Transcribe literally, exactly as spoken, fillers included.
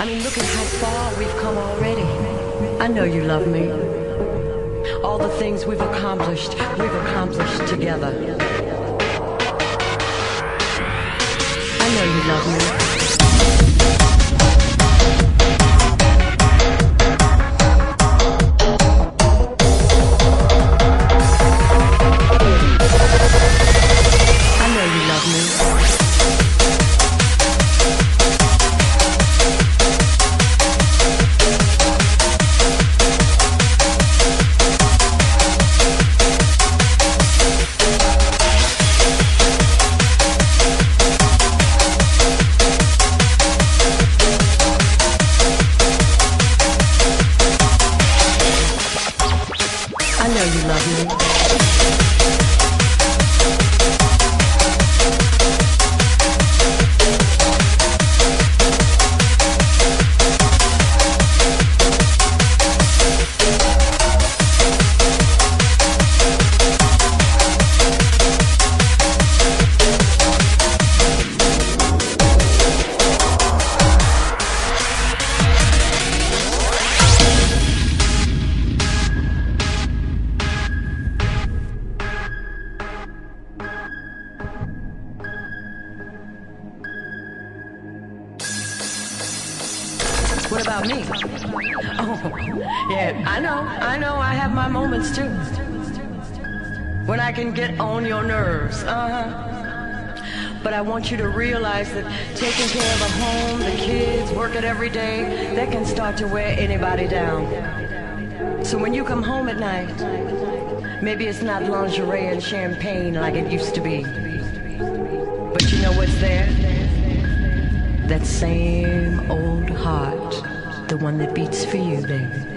mean, look at how far we've come already. I know you love me. All the things we've accomplished, we've accomplished together. I know you love me. What about me? Oh, yeah, I know, I know, I have my moments too. When I can get on your nerves, uh-huh. But I want you to realize that taking care of a home, the kids, working every day, that can start to wear anybody down. So when you come home at night, maybe it's not lingerie and champagne like it used to be. But you know what's there? That same old heart, the one that beats for you, baby.